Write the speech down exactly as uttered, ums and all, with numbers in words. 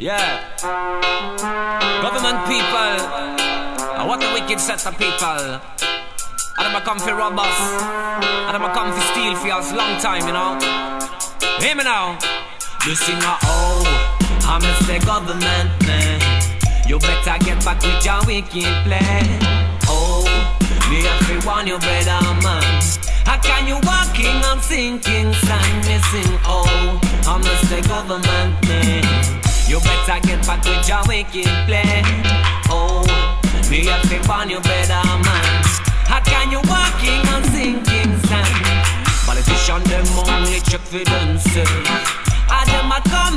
Yeah. Government people, uh, what a wicked set of people. And I'm a come for rob us, and I'm a come for steal for us long time, you know. Hear me now. You sing a oh, I'm a say government man. You better get back with your wicked play. Oh, me have to warn you, brother man. How can you walking on sinking sand? Me sing oh, I'm a say government man. You better get back with your wicked play. Oh, me have to warn you, brother man. How can you walking on sinking sand? Politician them only check for themselves. And them a come